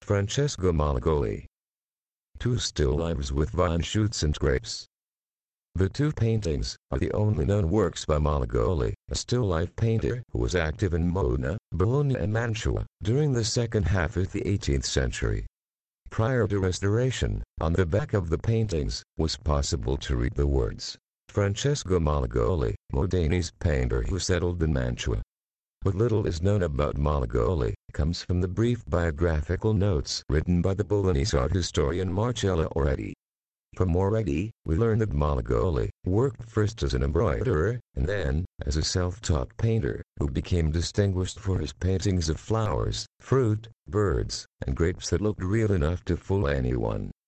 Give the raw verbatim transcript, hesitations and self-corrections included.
Francesco Malagoli. Two still lifes with vine shoots and grapes. The two paintings are the only known works by Malagoli, a still life painter who was active in Modena, Bologna and Mantua during the second half of the eighteenth century. Prior to restoration, on the back of the paintings was possible to read the words, Francesco Malagoli, Modenese painter who settled in Mantua. What little is known about Malagoli comes from the brief biographical notes written by the Bolognese art historian Marcello Oretti. From Oretti, we learn that Malagoli worked first as an embroiderer, and then as a self-taught painter, who became distinguished for his paintings of flowers, fruit, birds, and grapes that looked real enough to fool anyone.